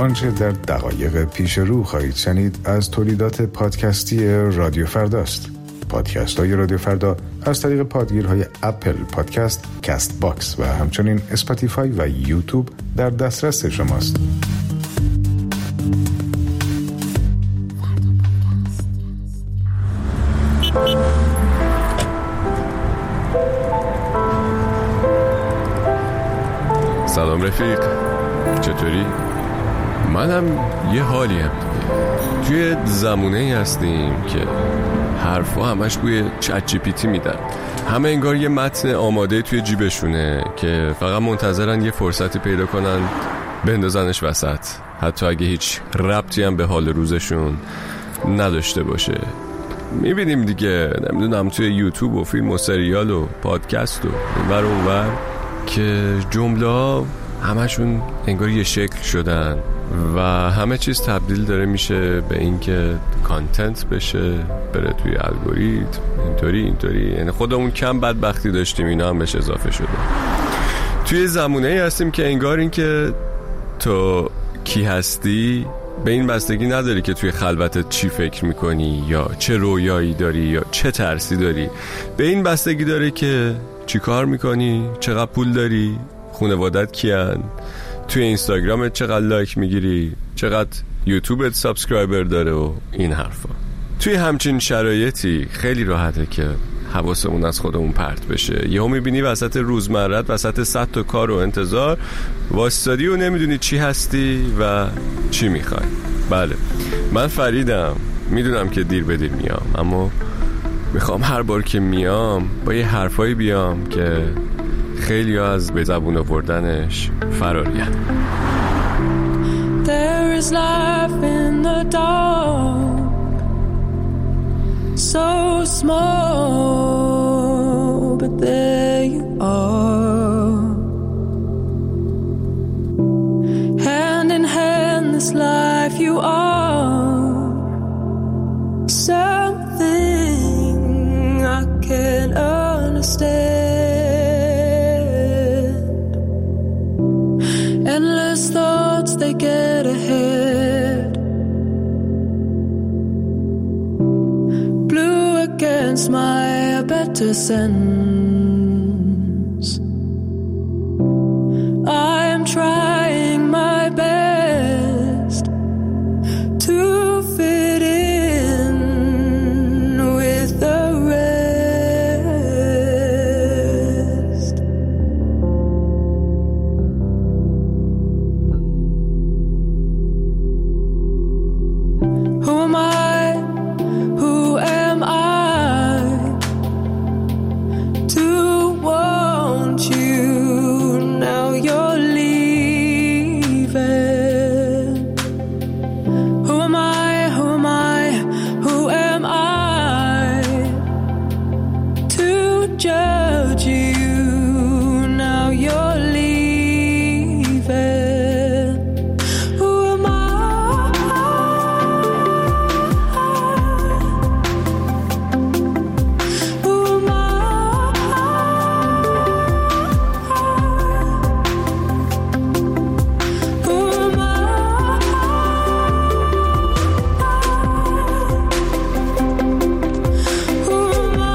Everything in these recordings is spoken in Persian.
آنچه در دقایق پیش رو خواهید شنید از تولیدات پادکستی رادیو فرداست. پادکست های رادیو فردا از طریق پادگیرهای اپل پادکست، کست باکس و همچنین اسپاتیفای و یوتیوب در دسترس شماست. سلام رفیق، چطوری؟ منم یه حالیم دیگه. توی زمونه هستیم که حرفا همش بوی چت جی پی تی میدن. همه انگار یه متن آماده توی جیبشونه که فقط منتظرن یه فرصتی پیدا کنن بندازنش وسط، حتی اگه هیچ ربطی هم به حال روزشون نداشته باشه. میبینیم دیگه، نمیدونم توی یوتیوب و فیلم و سریال و پادکست و اینور اونور که جمله ها همشون انگار یه شکل شدن و همه چیز تبدیل داره میشه به این که کانتنت بشه، بره توی الگوریتم، اینطوری. یعنی خودمون کم بدبختی داشتیم، اینا هم بهش اضافه شده. توی زمونه‌ای هستیم که انگار این که تو کی هستی به این بستگی نداری که توی خلوتت چی فکر میکنی یا چه رویایی داری یا چه ترسی داری. به این بستگی داره که چی کار میکنی، چقدر پول داری، خانوادت کیان، توی اینستاگرامت چقدر لایک میگیری، چقدر یوتیوبت سابسکرایبر داره و این حرفا. توی همچین شرایطی خیلی راحته که حواسمون از خودمون پرت بشه. یهو میبینی وسط روزمرت، وسط 100 تا کار و انتظار واسطادی و نمیدونی چی هستی و چی میخوای. بله، من فریدم، میدونم که دیر به دیر میام، اما میخوام هر بار که میام با یه حرفایی بیام که خیلی از به زبون آوردنش فرارین. There is life in the dark, so small, but there you are, hand in hand this life you are, something I can't understand, endless thoughts they get ahead, blue against my better sense, I am trying my best to fit in with the rest. Who am I? Who am I to want you? Now you're leaving. Who am I? Who am I? Who am I to judge you? Now you're leaving. Who am I? Who am I? Who am I? Who am I?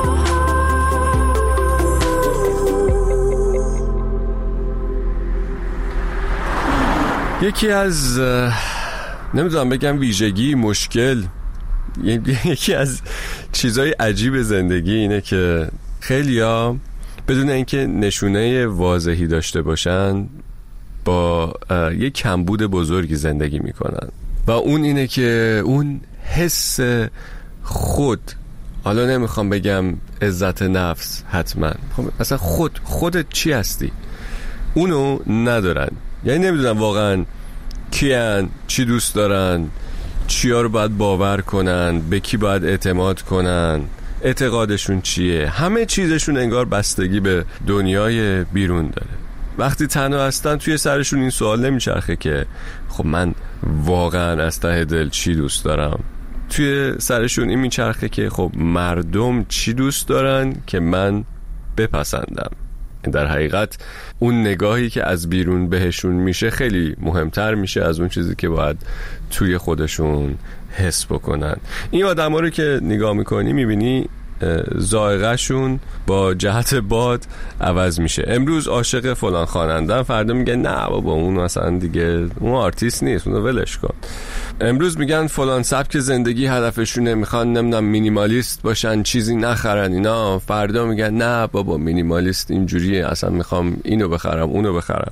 یکی از نمیدونم بگم ویژگی، مشکل، یکی از چیزای عجیب زندگی اینه که خیلیا بدون اینکه نشونه واضحی داشته باشن با یک کمبود بزرگی زندگی میکنن و اون اینه که اون حس خود، حالا نمیخوام بگم عزت نفس حتما، اصلا خودت چی هستی، اونو ندارن. یعنی نمیدونم واقعا کیان، چی دوست دارن، چیا رو باید باور کنن، به کی باید اعتماد کنن، اعتقادشون چیه. همه چیزشون انگار بستگی به دنیای بیرون داره. وقتی تنها هستن توی سرشون این سوال نمیچرخه که خب من واقعا از ته دل چی دوست دارم. توی سرشون این میچرخه که خب مردم چی دوست دارن که من بپسندم. در حقیقت اون نگاهی که از بیرون بهشون میشه خیلی مهمتر میشه از اون چیزی که باید توی خودشون حس بکنن. این آدم ها رو که نگاه میکنی میبینی ذائقه شون با جهت باد عوض میشه. امروز عاشق فلان خواننده، فردا میگه نه بابا اون اصلا دیگه اون آرتیست نیست، اونو ولش کن. امروز میگن فلان سبک زندگی هدفشونه، میخوان نمیدونم مینیمالیست باشن، چیزی نخرن اینا، فردا میگن نه بابا مینیمالیست اینجوریه، اصلا میخوام اینو بخرم اونو بخرم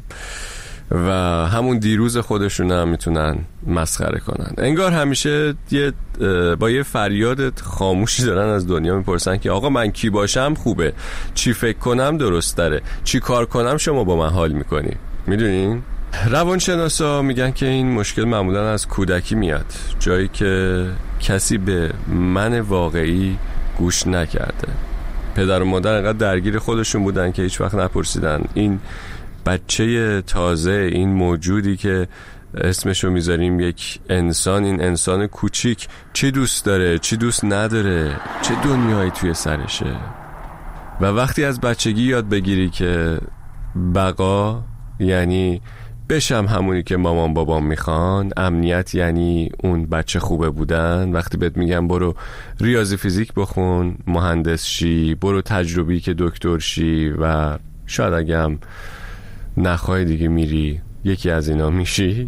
و همون دیروز خودشون هم میتونن مسخره کنن. انگار همیشه با یه فریاد خاموشی دارن از دنیا میپرسن که آقا من کی باشم خوبه، چی فکر کنم درست داره، چی کار کنم شما با من حال میکنی. میدونین؟ روانشناسا میگن که این مشکل معمولا از کودکی میاد، جایی که کسی به من واقعی گوش نکرده. پدر و مادر انقدر درگیر خودشون بودن که هیچ وقت نپرسیدن این بچه تازه، این موجودی که اسمشو میذاریم یک انسان، این انسان کوچیک چی دوست داره، چی دوست نداره، چه دنیایی توی سرشه. و وقتی از بچگی یاد بگیری که بقا یعنی بشم همونی که مامان بابام میخوان، امنیت یعنی اون بچه خوبه بودن، وقتی بهت میگم برو ریاضی فیزیک بخون، مهندس شی، برو تجربی که دکتر شی و شاید اگه هم نخواهی دیگه میری یکی از اینا میشی.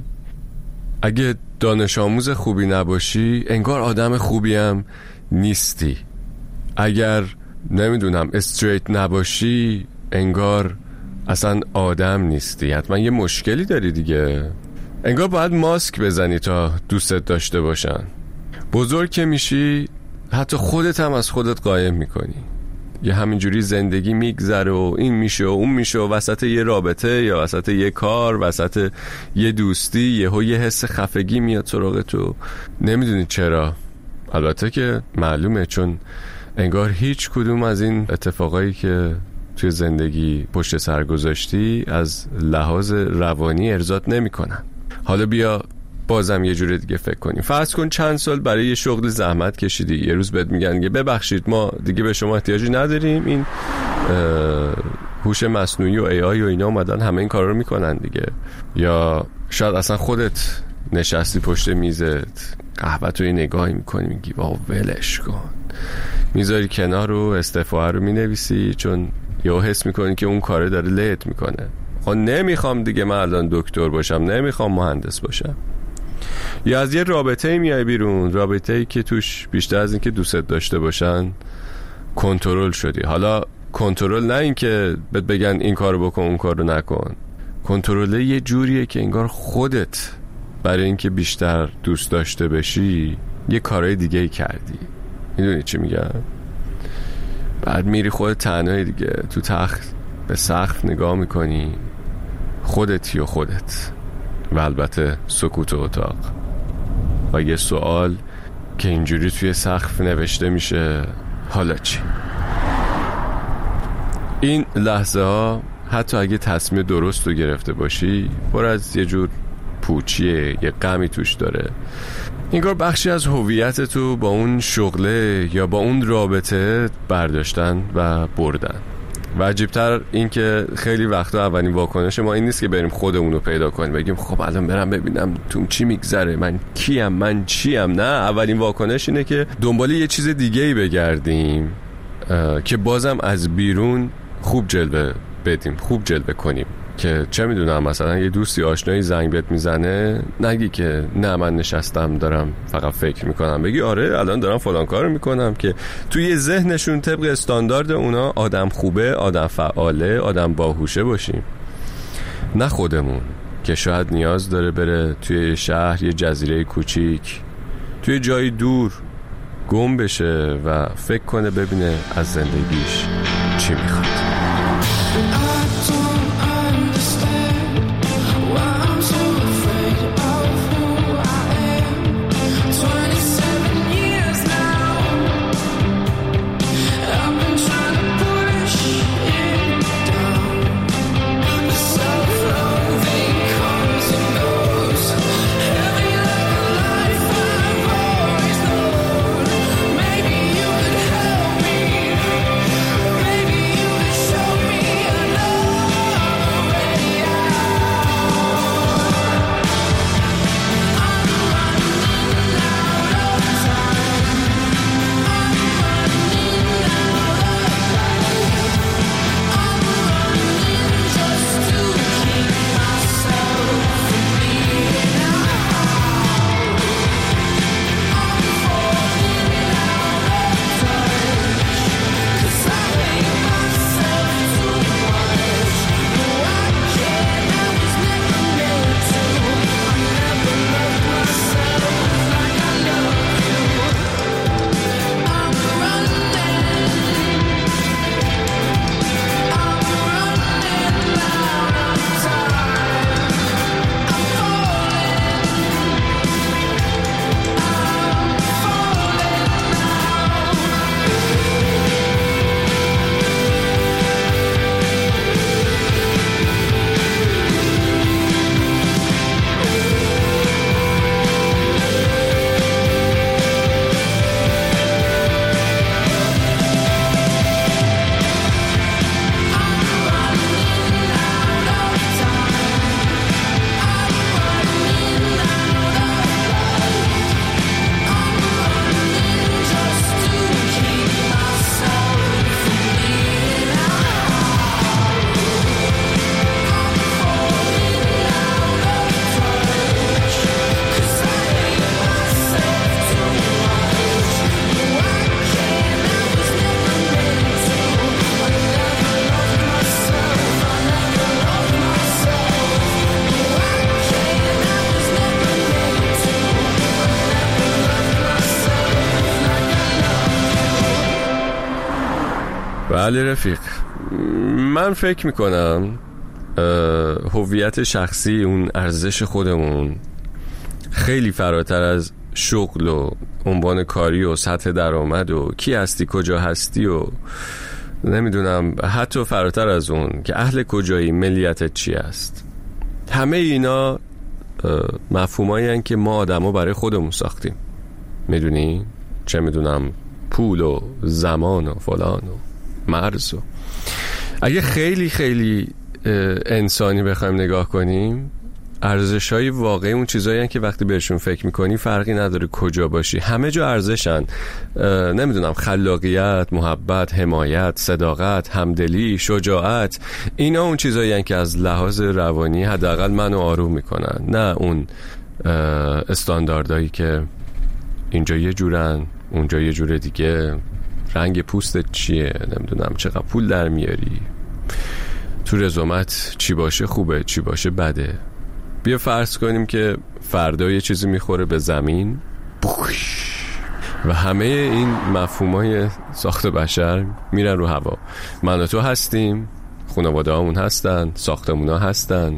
اگه دانش آموز خوبی نباشی انگار آدم خوبی هم نیستی. اگر نمیدونم استریت نباشی انگار اصلا آدم نیستی، حتما یه مشکلی داری دیگه. انگار باید ماسک بزنی تا دوستت داشته باشن. بزرگ که میشی حتی خودت هم از خودت قایم میکنی، یه همینجوری زندگی میگذره و این میشه و اون میشه و وسط یه رابطه یا وسط یه کار، وسط یه دوستی یه حس خفگی میاد سراغ تو، نمیدونی چرا. البته که معلومه، چون انگار هیچ کدوم از این اتفاقایی که توی زندگی پشت سر گذاشتی از لحاظ روانی ارضات نمیکنن. حالا بیا بازم یه جوری دیگه فکر کنیم. فرض کن چند سال برای یه شغل زحمت کشیدی، یه روز بهت میگن که ببخشید ما دیگه به شما احتیاجی نداریم، این هوش مصنوعی و ای آی و اینا اومدن همه این کارا رو میکنن دیگه. یا شاید اصلا خودت نشستی پشت میزت، قهوه‌تو یه نگاهی میکنی میگی واو ولش کن، میذاری کنار رو استعفا رو مینویسی چون یا حس میکنی که اون کاره داره لهت میکنه. خب نمیخوام دیگه من الان دکتر باشم، نمیخوام مهندس باشم. یا از یه رابطه‌ای میای بیرون، رابطه‌ای که توش بیشتر از این که دوستت داشته باشن کنترل شدی. حالا کنترل نه این که بهت بگن این کارو بکن اون کارو نکن، کنترل یه جوریه که انگار خودت برای اینکه بیشتر دوست داشته بشی یه کارهای دیگه کردی. میدونی چی میگم؟ بعد میری خودت تنهایی دیگه تو تخت به سقف نگاه میکنی، خودتی و خودت و البته سکوت اتاق و یه سوال که اینجوری توی سقف نوشته میشه حالا چی؟ این لحظه ها حتی اگه تصمیم درست رو گرفته باشی پر از یه جور پوچیه، یه غمی توش داره. انگار بخشی از هویت تو با اون شغله یا با اون رابطه برداشتن و بردن. و عجیبتر این که خیلی وقتا اولین واکنش ما این نیست که بریم خودمونو پیدا کنیم بگیم خب الان برم ببینم تو چی میگذره، من کیم، من چیم. نه، اولین واکنش اینه که دنبال یه چیز دیگه‌ای بگردیم که بازم از بیرون خوب جلوه بدیم، خوب جلوه کنیم. که چه میدونم مثلا یه دوستی آشنایی زنگ بهت میزنه نگی که نه من نشستم دارم فقط فکر میکنم، بگی آره الان دارم فلان کارو میکنم، که توی ذهنشون طبق استاندارد اونا آدم خوبه، آدم فعاله، آدم باهوشه باشیم. نه خودمون که شاید نیاز داره بره توی شهر یه جزیره کوچیک توی جایی دور گم بشه و فکر کنه ببینه از زندگیش چی میخواد. بله رفیق، من فکر میکنم هویت شخصی، اون ارزش خودمون خیلی فراتر از شغل و عنوان کاری و سطح درآمد و کی هستی کجا هستی و نمیدونم، حتی فراتر از اون که اهل کجایی، ملیتت چی است. همه اینا مفهومایی هستن که ما آدما برای خودمون ساختیم. میدونی؟ چه میدونم، پول و زمان و فلان و مرز و اگه خیلی خیلی انسانی بخوایم نگاه کنیم، ارزش‌های واقعی اون چیزایی هستن که وقتی بهشون فکر میکنی فرقی نداره کجا باشی، همه جا ارزشن. نمیدونم، خلاقیت، محبت، حمایت، صداقت، همدلی، شجاعت، اینا اون چیزایی هستن که از لحاظ روانی حداقل منو آروم میکنن، نه اون استانداردهایی که اینجا یه جورن اونجا یه جور دیگه، رنگ پوستت چیه، نمیدونم چقدر پول در میاری، تو رزومت چی باشه خوبه چی باشه بده. بیا فرض کنیم که فردا یه چیزی میخوره به زمین و همه این مفهومای ساخت بشر میرن رو هوا. من و تو هستیم، خانواده هامون هستن، ساختمون ها هستن،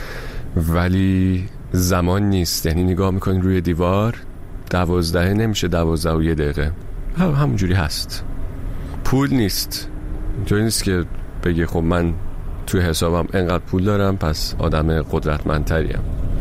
ولی زمان نیست. یعنی نگاه میکنی روی دیوار 12 نمیشه 12 و 1 دقیقه، همونجوری هست. پول نیست، اینطوری نیست که بگی خب من توی حسابم انقدر پول دارم پس آدم قدرتمندتریم.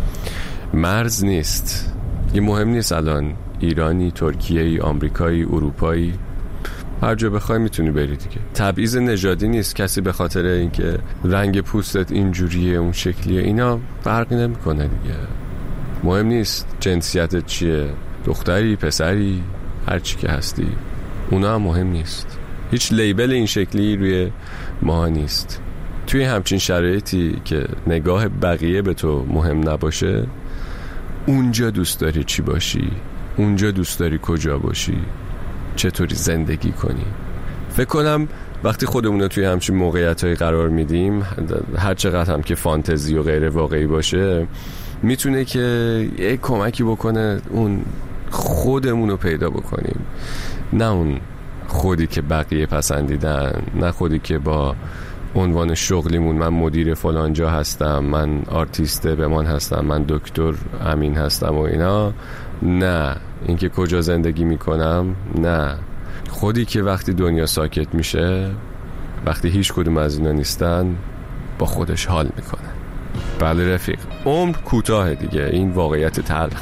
مرز نیست، این مهم نیست الان ایرانی، ترکیه‌ای، آمریکایی، اروپایی، هر جا بخوای میتونی بری دیگه. تبعیض نژادی نیست، کسی به خاطر اینکه رنگ پوستت اینجوریه اون شکلیه اینا فرقی نمیکنه دیگه. مهم نیست جنسیتت چیه، دختری، پسری، هر چی که هستی، اونا هم مهم نیست. هیچ لیبل این شکلی روی ما نیست. توی همچین شرایطی که نگاه بقیه به تو مهم نباشه، اونجا دوست داری چی باشی، اونجا دوست داری کجا باشی، چطوری زندگی کنی. فکر کنم وقتی خودمون توی همچین موقعیت‌های قرار میدیم، هر چقدر هم که فانتزی و غیر واقعی باشه، میتونه که یک کمکی بکنه اون خودمون رو پیدا بکنیم، نه اون خودی که بقیه پسندیدن، نه خودی که با عنوان شغلیمون من مدیر فلان جا هستم، من آرتیست بمان هستم، من دکتر امین هستم و اینا، نه اینکه کجا زندگی میکنم، نه خودی که وقتی دنیا ساکت میشه، وقتی هیچ کدوم از اینا نیستن، با خودش حال میکنه. بله رفیق، عمر کوتاه دیگه، این واقعیت تلخ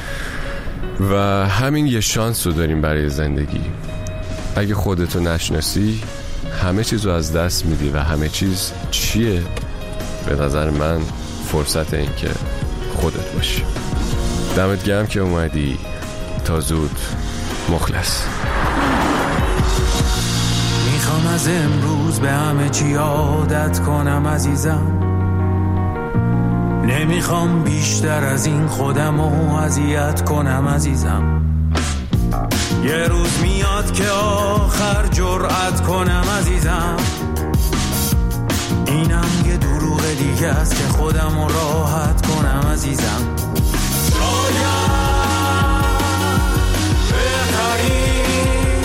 و همین یه شانس رو داریم برای زندگی. اگه خودتو نشناسی همه چیز رو از دست میدی و همه چیز چیه؟ به نظر من فرصت این که خودت باشی. دمت گرم که اومدی. تا زود. مخلص. میخوام از امروز به همه چی عادت کنم عزیزم، نمیخوام بیشتر از این خودم رو اذیت کنم عزیزم. یه روز میاد که آخر جرأت کنم عزیزم، اینم یه دروغ دیگه است که خودم رو راحت کنم عزیزم. شاید بهترین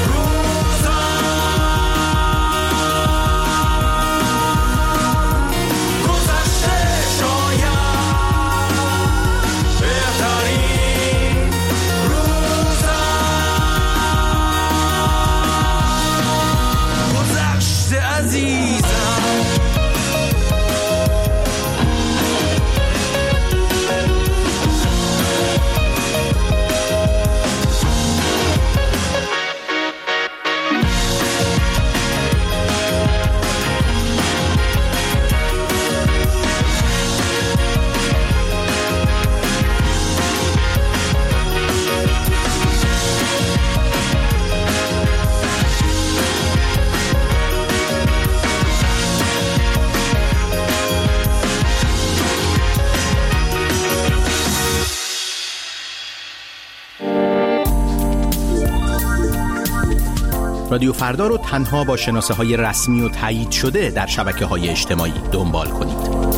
روزم گذشته، شاید بهترین روزم گذشته عزیزم. رادیو فردا رو تنها با شناسه‌های رسمی و تایید شده در شبکه‌های اجتماعی دنبال کنید.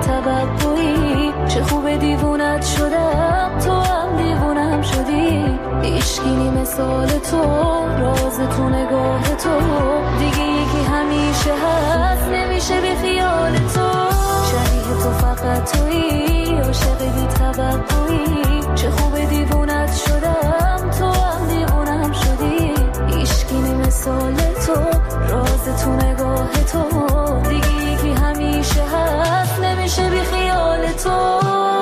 توقعی، چه خوب دیوونت شدم تو هم دیوونم شدی. عشقی مثال تو، راز تو نگاه تو، دیگه یکی همیشه هست نمیشه بی خیال تو. شبیه تو فقط تویی، عاشق بی توقعی، چه خوب دیوونت شدم تو هم دیوونم شدی. عشقی مثال تو، راز تو نگاه تو، دیگه یکی همیشه هست نمیشه بی خیال تو.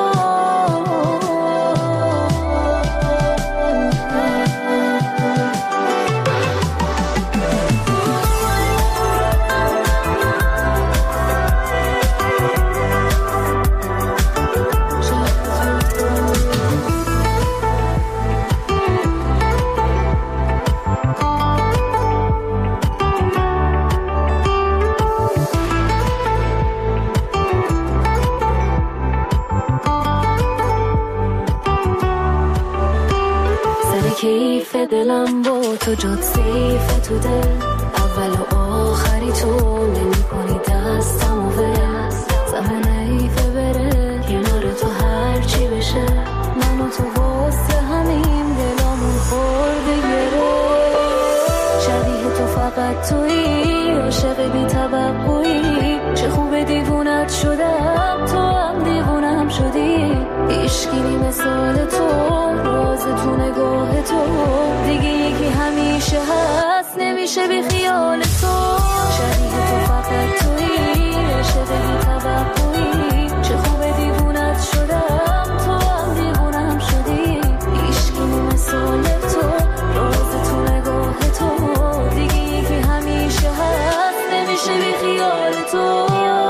کیف دلم با تو جات سیف تو دل، اول و آخری تو نمی کنی دستم و ول. زمان ایفه بره کنار تو هر چی بشه، من و تو واسه همین دلامون خورده گره. شبیه تو فقط تویی، عاشق بی توقعی، چه خوب دیوونت شدم تو هم دیوونم شدی. عشقی مثال تو، راز تو نگاه تو، دیگه یکی همیشه هست نمیشه بی خیال تو. شبیه تو فقط تویی، عاشق بی توقعی، چه خوب دیوونت شدم تو هم دیوونم شدی. عشقی مثال تو، راز تو نگاه تو، دیگه یکی همیشه هست نمیشه بی خیال تو.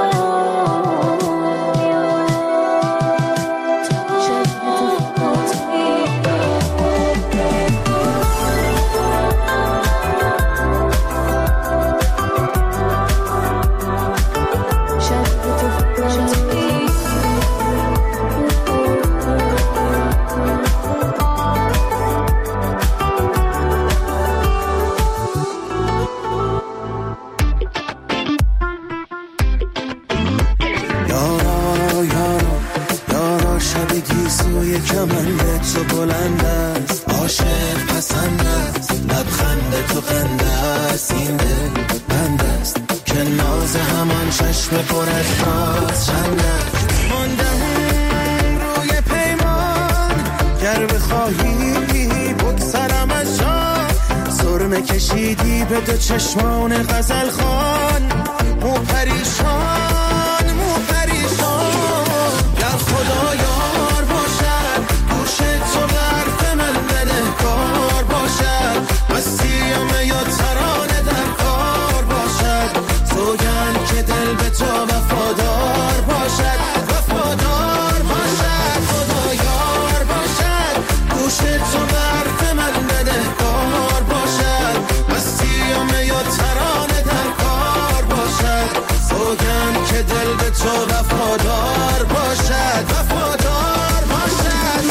کشیدی به دو چشمان غزل خان، مو پریشان مو پریشان. گر خدا یار باشد، گوش تو به حرف من بدهکار باشد، مسیم یا ترانه در کار باشد. سوگند که دل به تو وفادار باشد، وفادار باشد. خدا یار باشد، گوش تو به حرف من بدهکار باشد، یا ترانه در کار باشد. سوگند که دل به تو وفادار باشد، وفادار باشد.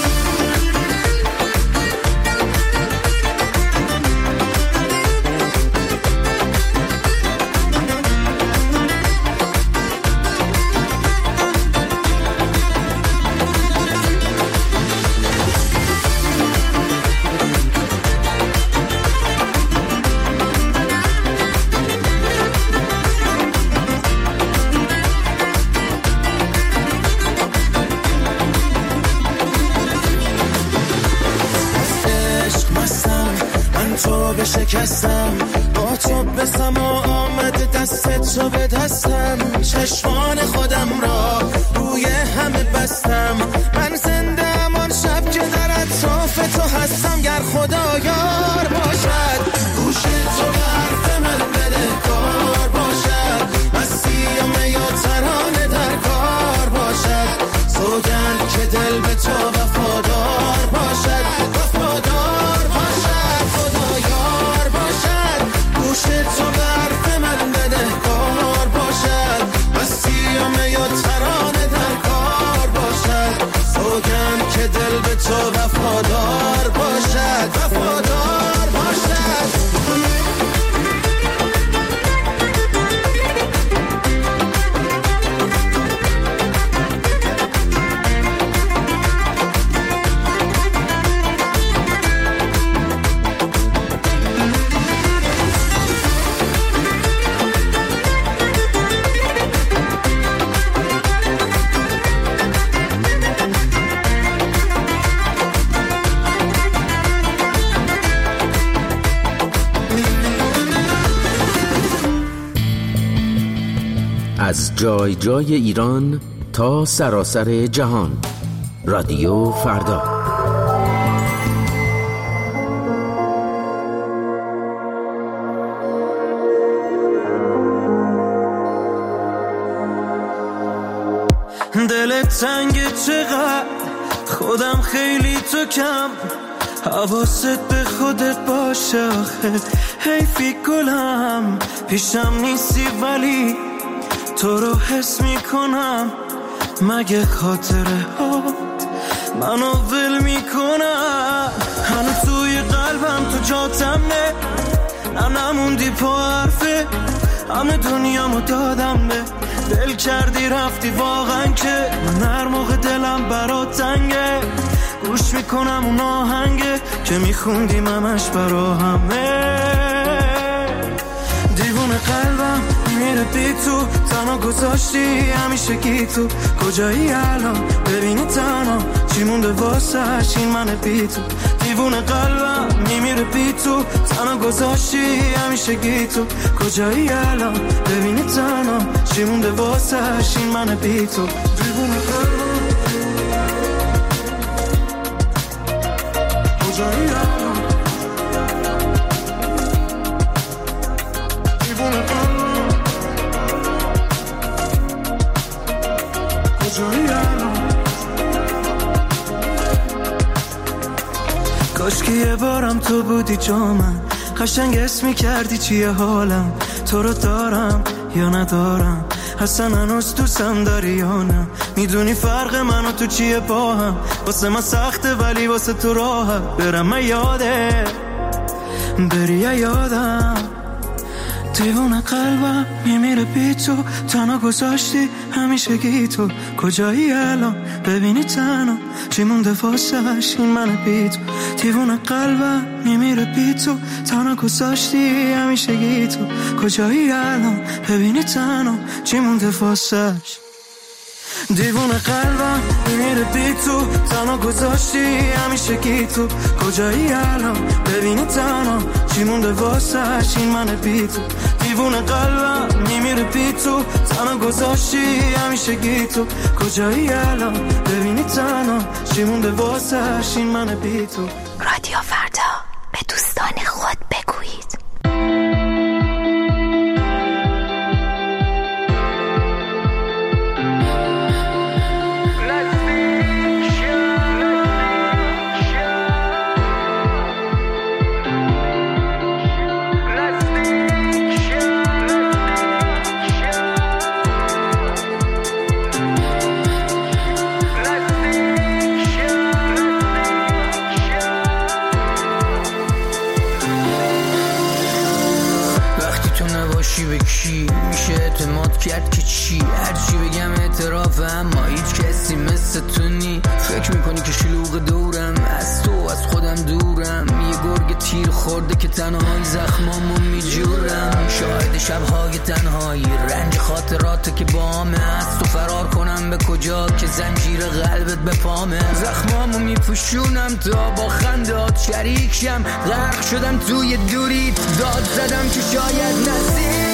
شکستم با تو بسم و آمد دست تو به دستم. چشمان خودم را روی همه بستم، من زنده امان شب که در اطراف تو هستم. گر خدا یار باشد، گوش تو به حرف من بدهکار باشد، مسیم یا ترانه در کار باشد. سوگند که دل به تو وفادار باشد، وفادار باشد. خدا یار باشد، گوش تو به حرف من بدهکار باشد، مسیم یا ترانه در کار باشد. سوگند که دل به تو وفادار باشد، وفادار باشد. جای جای ایران تا سراسر جهان. رادیو فردا. دلت تنگه چقدر، خودم خیلی تو کم، حواست به خودت باشه آخه حیفی گلم، پیشم نیستی ولی تو رو حس میکنم، مگه خاطره ها منو ول میکنم، هنو توی قلبم تو جاتمه، نموندی پا حرفه، همه دنیامو دادم به دل کردی رفتی واقعا که من هر موقع دلم برات تنگه گوش میکنم اون آهنگه که میخوندیم همش برا همه، دیوونه قلبم میره بی تو، تنها گذاشتی همیشه گی تو، کجایی الان ببینی تنها چی مونده واسش این من بی تو، دیوونه قلبم میمیره بی تو، تنها گذاشتی همیشه گی تو، کجایی الان ببینی تنها چی مونده واسش این من بی تو، دیوونه قلبم کجایی الان، دیوونه قلبم کجایی الان، کاش که یه بارم تو بودی جا من، قشنگ اسم می‌کردی چیه حالم، تو رو دارم یا ندارم، اصلا هنوز دوستم داری یا نه، میدونی فرق من و تو چیه با هم، واسه من سخته ولی واسه تو راحت، برم من یاده بری یادم، دیوونه قلبم میمیره بی تو، تنها گذاشتی همیشه گی تو، کجایی الان ببینی تنها چی مونده واسش این من بی تو، دیوونه قلبم میمیره بی تو، تنها گذاشتی همیشه گی تو، کجایی الان ببینی تنها چی مونده واسش، دیوونه قلبم میمیره بی تو، تنها گذاشتی همیشه گی تو، کجایی الان ببینی تنها چی مونده واسش این من بی تو، دیوونه قلبم میمیره بی تو، تنها گذاشتی همیشه گی تو، کجایی الان ببینی تنها چی مونده واسش این من بی تو. رادیو فردا، به دوستان خود بگویید. به کی میشه اعتماد کرد که چی، هرچی بگم اعتراف، اما هیچ کسی مثل تو نی، فکر میکنی که شلوغ دورم، از تو از خودم دورم، یه گرگ تیر خورده که تنهایی زخمامو میجورم، شاهد شبهای تنهایی، رنج خاطرات که بامه، از تو فرار کنم به کجا که زنجیر قلبت به پامه، زخمامو میپوشونم تا با خندات شریک شم، غرق شدم توی دوریت، داد زدم که شاید نزدیک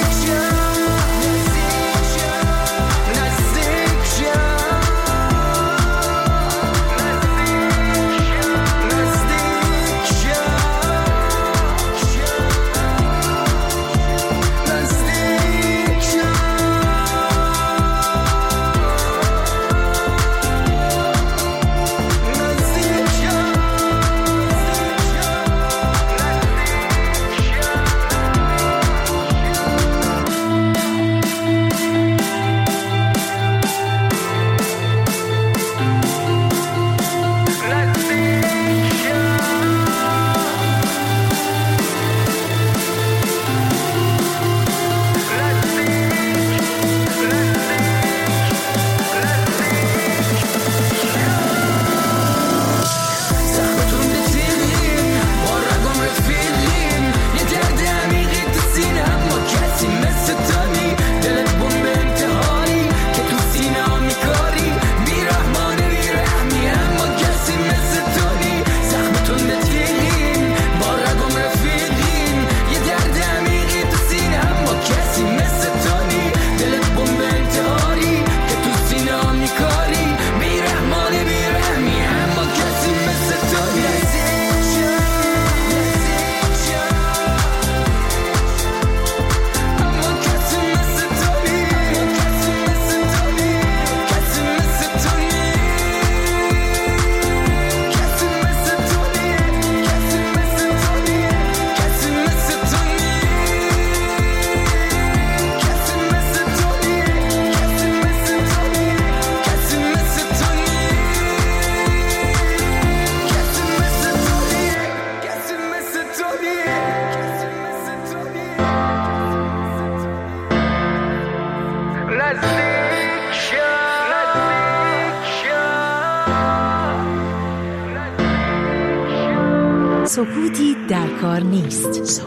سکوتی در کار نیست.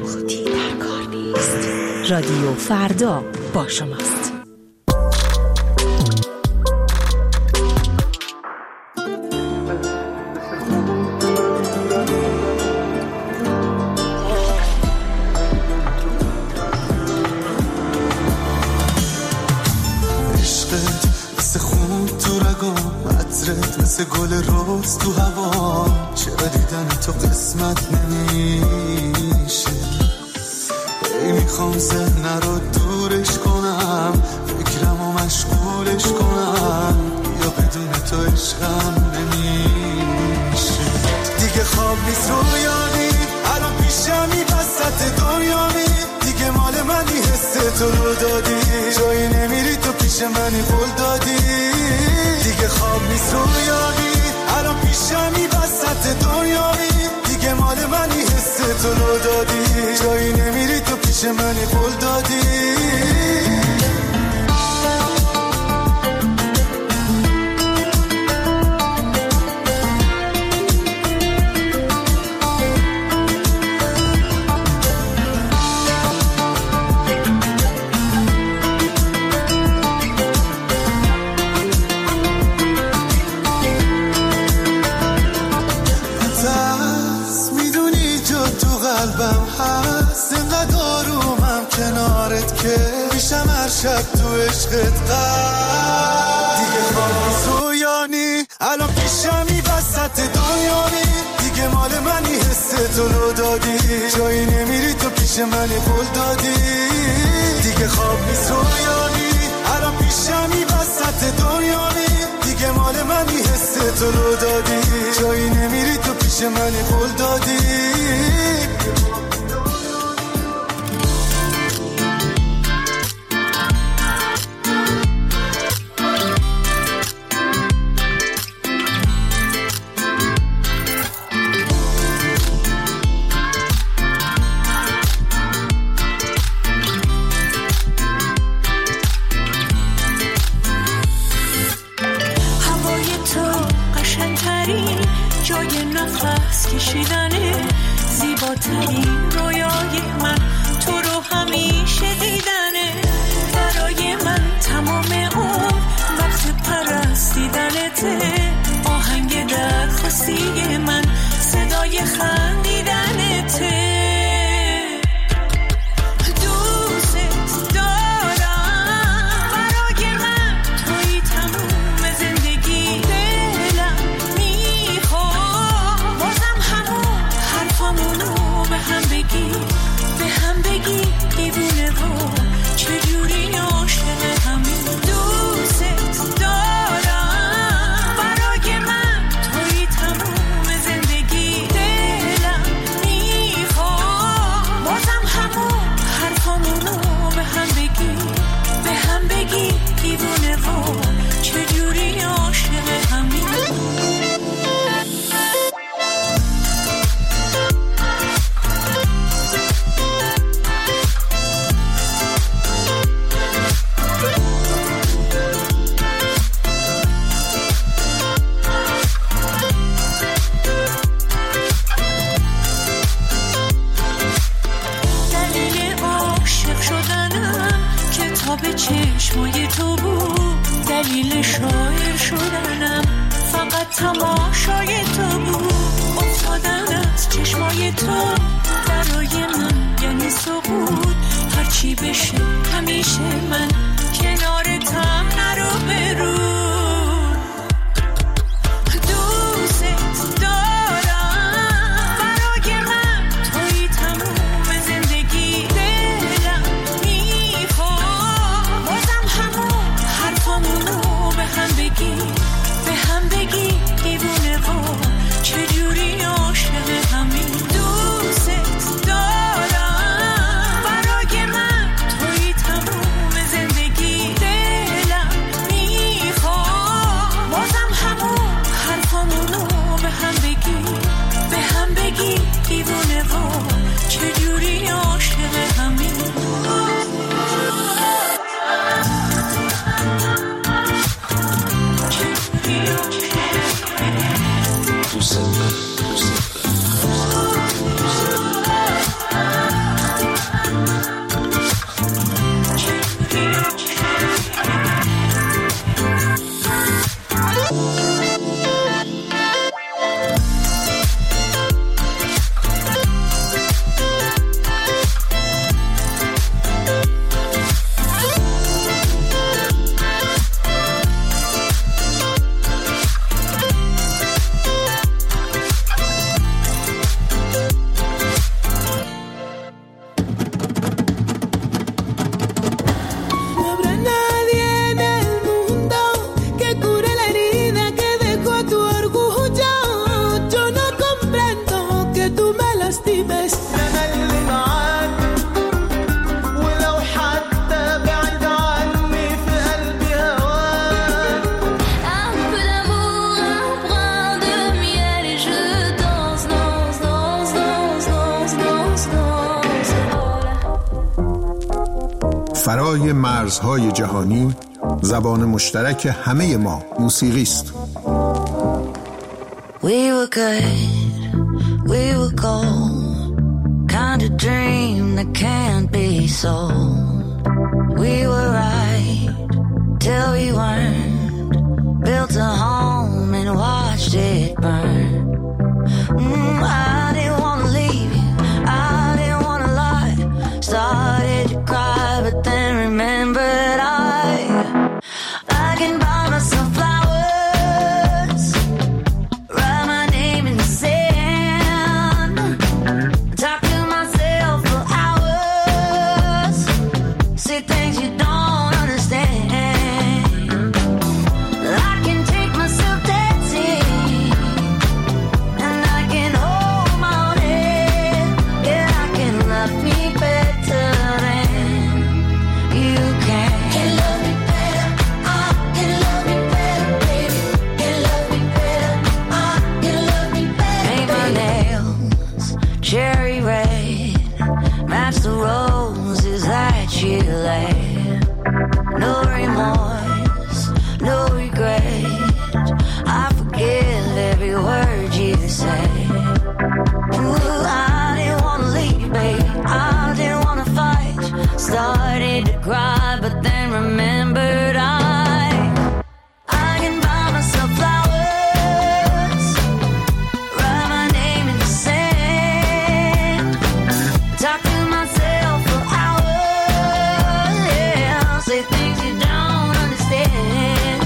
رادیو فردا با شماست. مثل گل روز تو هوا، چرا دیدن تو قسمت نمیشه؟ ای میخوام ذهن رو دورش کنم، فکرم رو مشغولش کنم، یا بدون تو عشقم نمیشه. دیگه خواب نیست رویانی، الان پیشمی وسط دنیامی، دیگه مال منی حس تو رو دادی، جایی نمیری تو پیش منی قول دادی. دیگه خواب نیست رویانی، الان پیشمی وسط دنیامی، دیگه مال منی حس تو رو دادی، جایی نمیری تو پیش منی قول دادی. شب تو عشقت دیگه خواب نیست رویانی، الان پیشمی وسط دنیامی، دیگه مال منی حس تو رو دادی، جایی نمیری تو پیش منی قول دادی. دیگه خواب نیست رویانی، الان پیشمی وسط دنیامی، دیگه مال منی حس تو رو دادی، جایی نمیری تو پیش منی قول دادی. زیباترین رویای من تو رو همیشه دیدنه، برای من تمام اون وقت پرستیدنته، آهنگ درخواستی من صدای خندیدنته. به چشمای تو بود، دلیل شاعر شدنم فقط تماشای تو بود، افتادن از چشمای تو برای من یعنی سقوط، هرچی بشه همیشه من کنارتم نرو برو. فرای مرزهای جهانی زبان مشترک همه ما موسیقی است. We were good, we were gold, kind of dream that can't be sold. We were right till we weren't, built a home and watched it burn. I didn't want to leave you, I didn't want to lie, started to cry but then remembered I can buy myself flowers, write my name in the sand, talk to myself for hours, say things you don't understand. I can take myself dancing, and I can hold my own head. Yeah, I can love me better than you can. Can love me better, I can love me better, baby. Can love me better, I can love me better. Paint my nails cherry red, match the roses that you laid. No remorse, no regret, I forgive every word you say. Ooh, I didn't want to leave, babe, I didn't want to fight, started to cry but then remembered I can buy myself flowers, write my name in the sand, talk to myself for hours, yeah, say things you don't understand.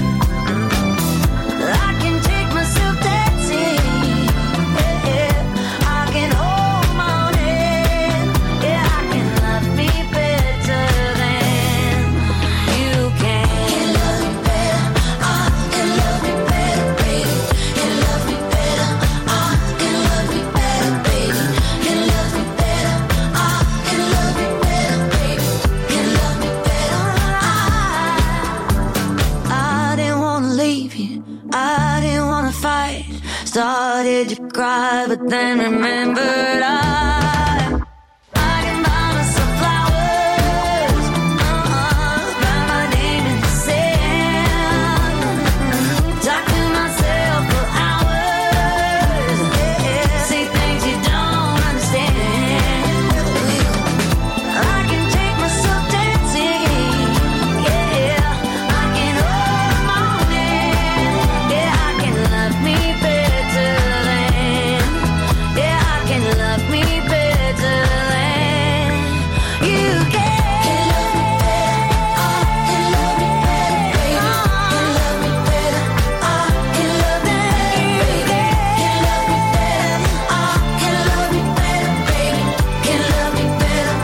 I can take myself dancing, yeah, I can hold my own head, yeah, I can love me better than you can. Can love me better, I can love me better, baby. Can love me better, I can love me better, baby. Can love me better, I can love me better, baby. Can love me better, I didn't want to leave you, I didn't want to fight, started to cry but then remembered I can buy myself flowers, write my name in the sand, talk to myself for hours, yeah, say things you don't understand. I can take myself dancing, yeah, I can hold my own hand, yeah, I can love me better than, yeah, I can love me better than you can. Can love me better, I can love me better, baby. Can love me better, I can love me better.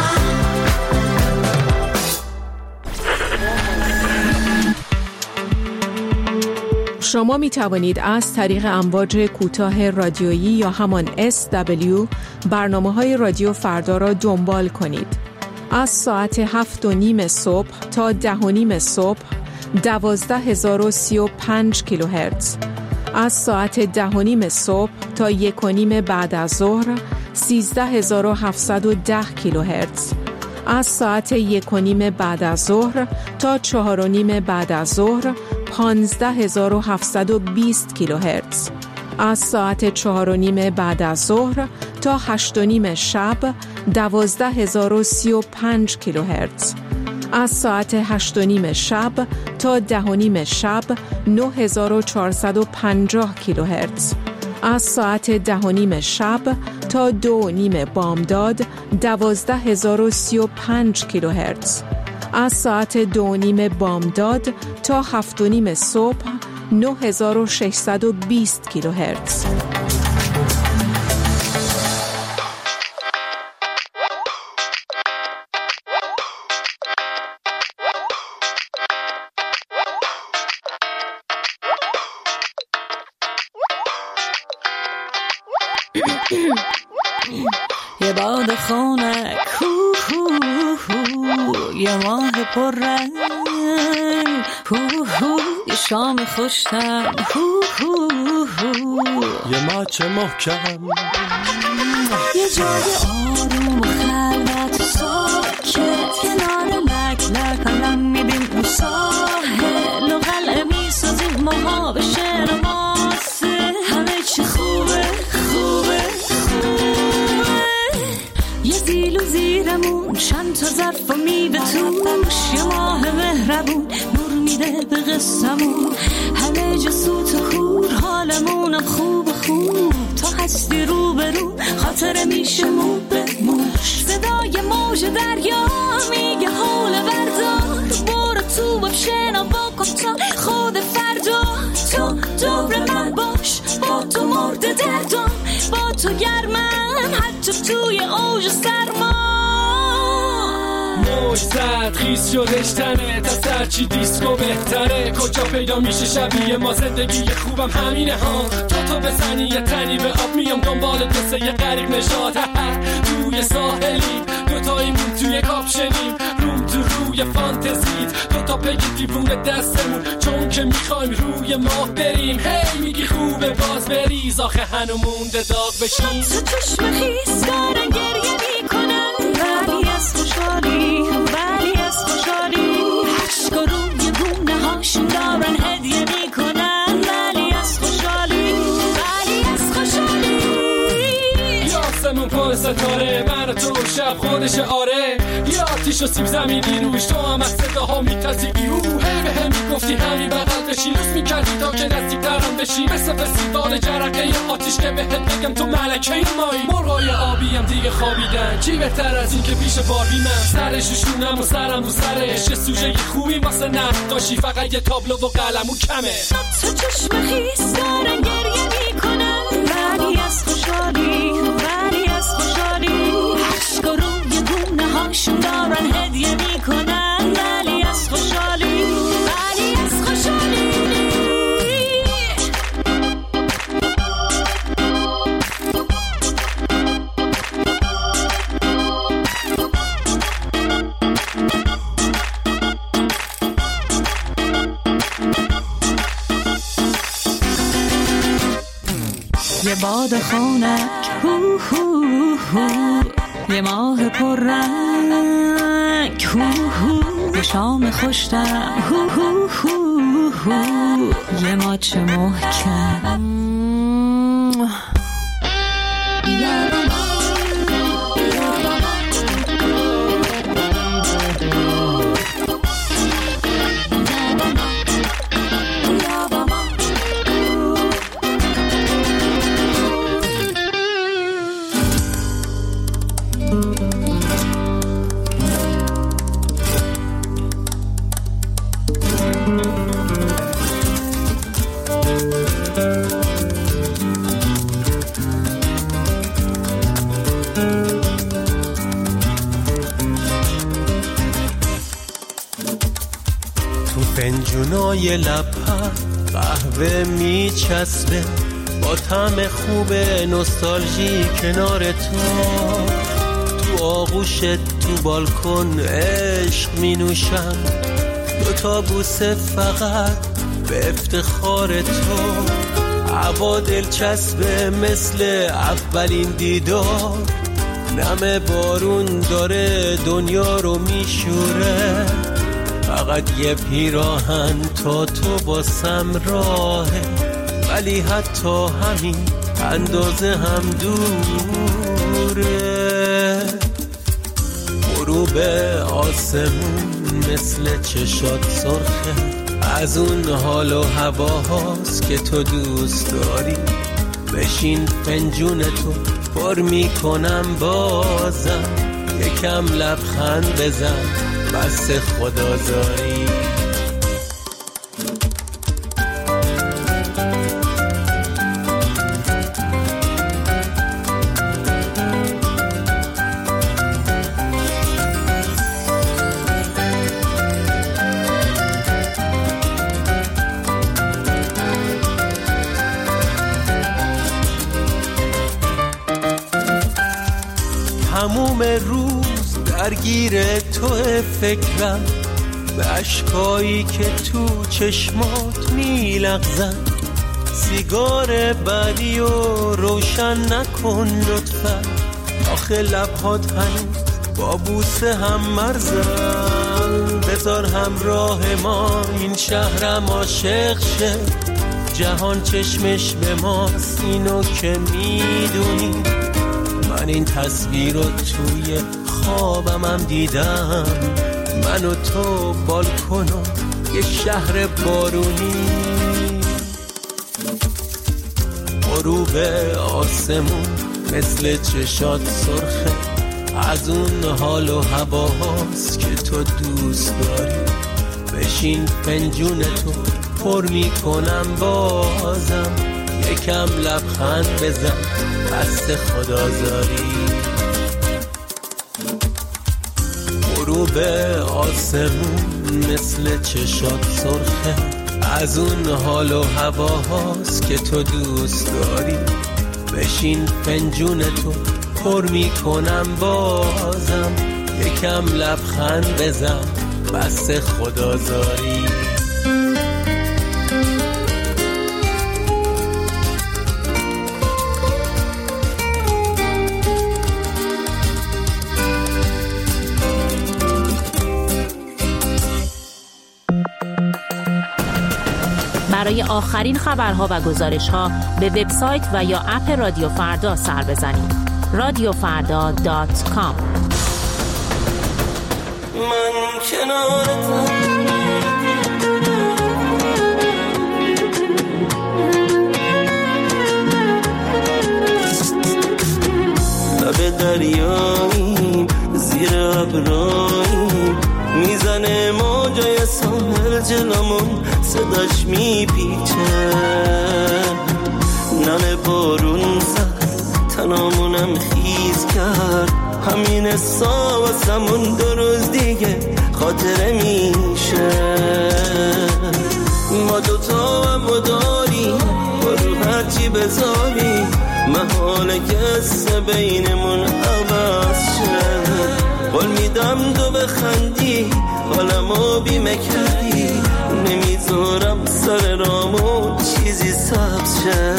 شما می توانید از طریق امواج کوتاه رادیویی یا همان SW برنامه‌های رادیو فردا را دنبال کنید. از ساعت 7:30 صبح تا 10:30 صبح 12035 کیلوهرتز. از ساعت 10:30 صبح تا 1:30 بعد از ظهر 13710 کیلوهرتز. از ساعت 1:30 بعد از ظهر تا 4:30 بعد از ظهر 15720 کیلوهرتز. از ساعت 4:30 بعد از ظهر تا 8:30 شب 12035 کیلوهرتز. از ساعت 8:30 شب تا 10:30 شب 9450 کیلوهرتز. از ساعت 10:30 شب تا 2:30 بامداد 12035 کیلوهرتز. از ساعت 2:30 بامداد تا 7:30 صبح 9620 کیلوهرتز. یه باد خنک یه ماه پر رنگ یه شام خوشتم یه ماچ محکم یه جای آروم و خلوت ساکت کنار ظرف و میوه توش، یه ماه مهربون نور میده به قصمون، همه جا سوت و خور، حالمونم خوب خوب، تا هستی رو به رو خاطر میشه مو به موش، صدای موج دریا میگه حول بردار، برو تو باب شنوا کن تا خود فردا، تو دور من باش، با تو مرد دردم، با تو گرمم حتی توی اوج سرما. موج زد خیز شدش تنه، تا سرچی دیسکو بهتره، کجا پیدا میشه شبیه ما زندگی خوبم همینه ها، تو بزنی یه تنی به آب میام دنبال دسته یه غریق نشاد، توی ساحلی دوتاییمون توی کاپشنیم، روم تو روی فانتزیت دوتا بگی دیوونه دستمون، چون که میخوایم روی ماه بریم، هی میگی خوبه باز بریز، آخه هنو مونده داغ بشیم، تو چشم خیز دارن گریه میکنن، ولی از خوشحالی، ولی از خوشحالی، عشق روی گونه هاشون دارن هدیه میکنن، ولی از خوشحالی، ولی از خوشحالی. یاسمون پر ستاره، من و تو شب خودش آره، یا آتیش و سیب زمینی روش، تو هم از صداها میتازی بیو، هی به هم میگفتی همین بغل بشی، لوس میکردی تا که نزدیک ترم بشی، مثل فستیوال جرقه آتیش که بهت بگم تو ملکه مایی، مرغای آبیم دیگه خوابیدن، چی بهتر از این که پیش باربی من، سرش شونم و سرم رو سرش، یه سوژه خوبی واسه نقاشی، فقط یه تابلو و قلمو کمه، تو چشم خیز دارن گریه میکنن، ولی از خوشحالی، ولی از خوشحالی، عشق روی گونه هاشون دارن هدیه میکنن، ولی از خوشحالی، ولی از خوشحالی. یه باد خونک هو هو هو، یه ماه پر رنگ هو هو، یه شام خوشتم هو هو هو هو، یه ماچ محکم فنجونای لب‌ها قهوه میچسبه، با طعم خوب نوستالژی کنار تو آغوشت تو بالکن عشق می نوشم، دوتا بوسه فقط به افتخار تو، هوا دلچسبه مثل اولین دیدار، نم بارون داره دنیا رو میشوره، فقط یه پیراهن تا تو باسم راهه، ولی حتی همین اندازه هم دوره، غروب آسمون مثل چشات سرخه، از اون حال و هواهاست که تو دوست داری، بشین فنجون تو پر میکنم بازم، یکم لبخند بزن بس خدازاری. تموم روز درگیر تو فکرم، به عشقایی که تو چشمات میلغزن، سیگار بعدی و روشن نکن لطفا، آخه لبهات هنوز با بوسه هم مرزن، بذار همراه ما این شهرم عاشق شه، جهان چشمش به ماست اینو که میدونی، من این تصویر رو توی خوابم هم دیدم، من و تو بالکن و یه شهر بارونی، غروب آسمون مثل چشات سرخه، از اون حال و هواهاست که تو دوست داری. بشین فنجون تو پر میکنم بازم، یکم لبخند بزن دست خدازاری. غروب آسمون مثل چشات سرخه، از اون حال و هواهاست که تو دوست داری. بشین فنجون تو پر میکنم بازم، یکم لبخند بزن بس خدازاری. برای آخرین خبرها و گزارش‌ها به وبسایت و یا اپ رادیو فردا سر بزنید. radiofarda.com. من کنارتم، لب دریاییم زیر ابراییم، میزنه موجای ساحل جلومون، صداش میپیچه، نم بارون زد تنامونم خیز کرد، همین حسا واسمون 2 روز دیگه خاطره میشه. ما دوتا هم داریم برو هرچی بذاری، محاله قصه بینمون عوض شه. قول میدم تو بخندی حالمو بیمه کردی، نمیذارم سر رامو چیزی سبز شه.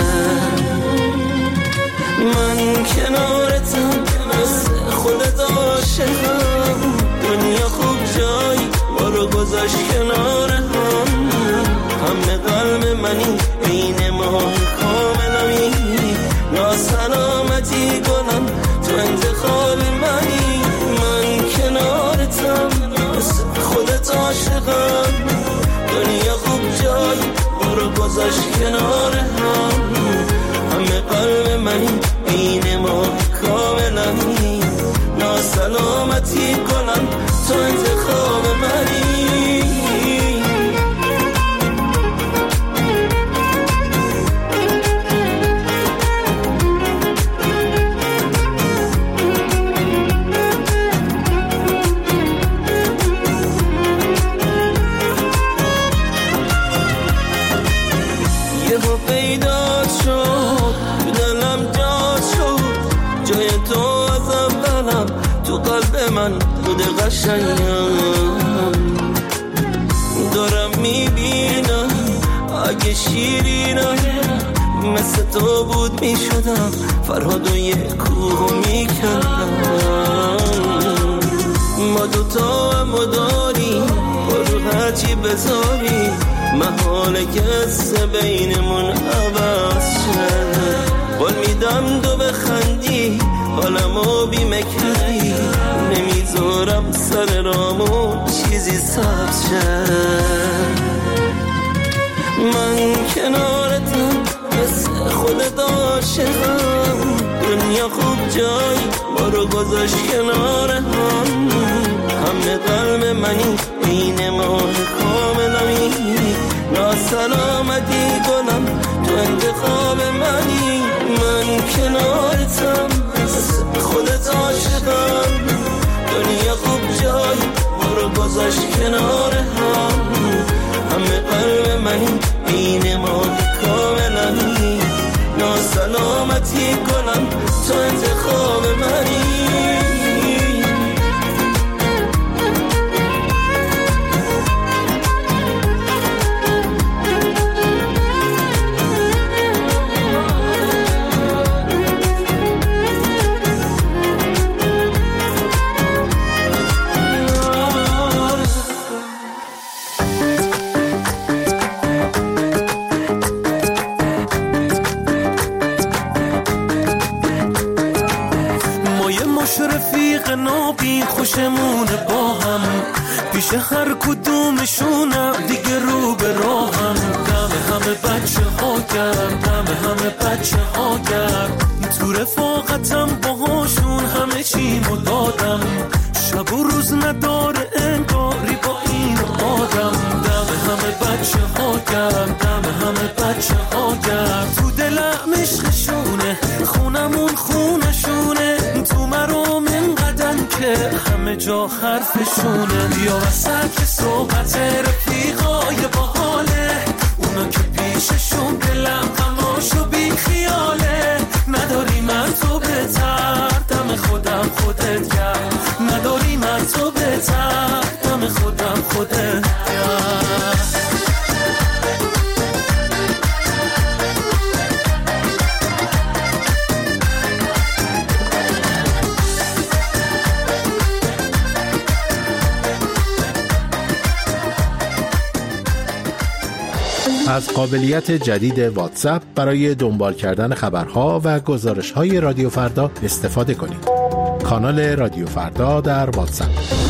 من کنارتم مثل خودت عاشقم، دنیا خوب جای ما رو گذاشت کنار هم، همه قلب منی بین ما کاملمی، ناسلامتی کنم تو انتخاب منی. من کنارتم مثل خودت عاشقم، دنیا خوب جای ما رو گذاشت کنار هم، همه قلب منی بین ما کاملمی، ناسلامتی کنم تو انتخاب منی. یهو پیدا شد تو دلم جا شد، جای تو از اولم تو قلب من بود قشنگم. دارم میبینم اگه شیرینم مثل تو بود میشدم، فرهاد و یه کوه میکردم. ما دوتا هم داریم برو هرچی بذاری، محاله قصه بینمون عوض شه. قول میدم تو بخندی حالمو بیمه کردی، نمیذارم سر رامو چیزی سبز شه. من کنارتم مثل خودت عاشقم، دنیا خوب جای ما رو گذاشت کنار هم، همه قلب منی بین ما کاملمی، ناسلامتی کنم تو انتخاب منی. من کنارتم مثل خودت عاشقم، دنیا خوب جای ما رو گذاشت کنار هم، همه قلب منی بین ما کاملمی، ناسلامتی کنم تو انتخاب منی. خوش رفیق نابین خوشمونه با هم، پیش هر کدومشونم دیگه رو به راهم. دم همه بچه ها گرم، دم همه بچه ها گرم، تو رفاقتم باهاشون همه چیمو دادم. شب و روز نداره انگاری با این آدم. دم همه بچه ها گرم، دم همه بچه ها گرم، تو دلم عشقشونه، خونمون خونشونه، تو مرام اینقدن که همه جا حرفشونه. بیا وسط صحبت رفیقای باحاله، اونا که پیششون دلم غماشو بی خیاله. نداری من تو بهتر، دم خودم خودت گرم، نداری من تو بهتر، دم خودم خودت گرم. از قابلیت جدید واتساپ برای دنبال کردن خبرها و گزارش‌های رادیو فردا استفاده کنید. کانال رادیو فردا در واتساپ.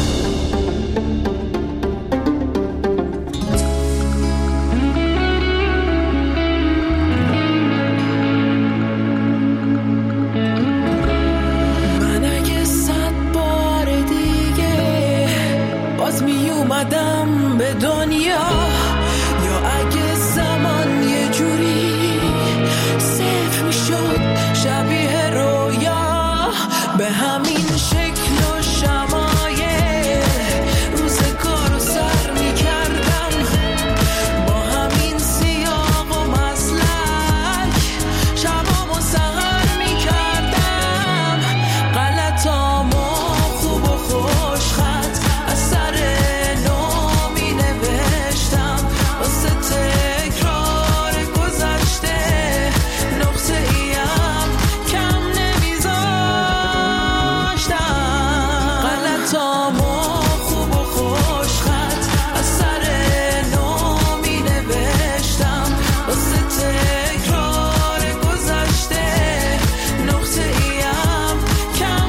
من اگه 100 بار دیگه باز می اومدم به دنیا، یا اگه زمان یه جوری صفر میشد شبیه رویا، به همین شکل و شمایل روزگارو سر میکردم، با همین سیاق و مسلک شبامو سهر میکردم. غلطامو خوب و خوش خط از سر نو می نوشتم، واسه تکرار گذشته نقطه ایم کم نمیذاشتم. غلطامو خوب و خوش خط از سر نو می نوشتم، واسه تکرار گذشته نقطه ایم کم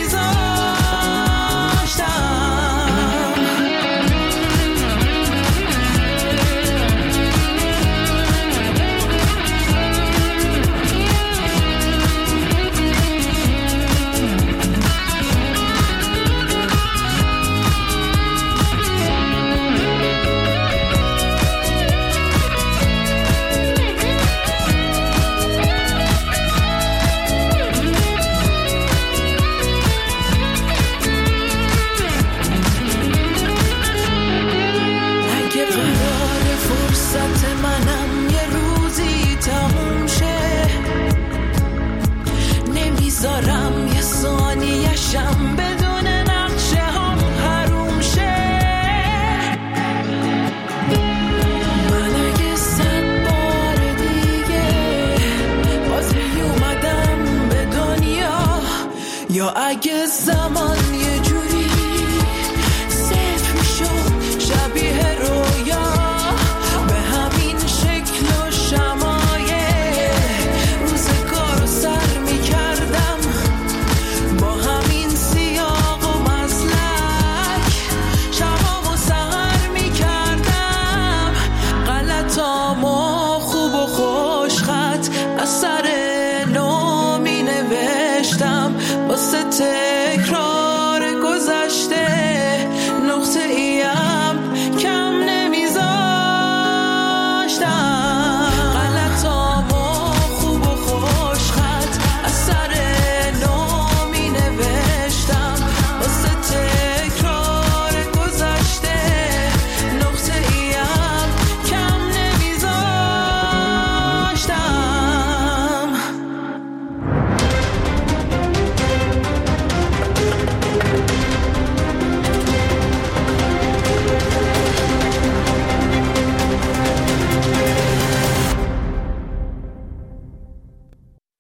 نمیذاشتم. اگه قرار فرصت منم یه روزی تموم شه، نمیذارم یه ثانیه‌شم بدون نقشه هم حروم شه. من اگه 100 بار دیگه باز می اومدم به دنیا، یا اگه زمان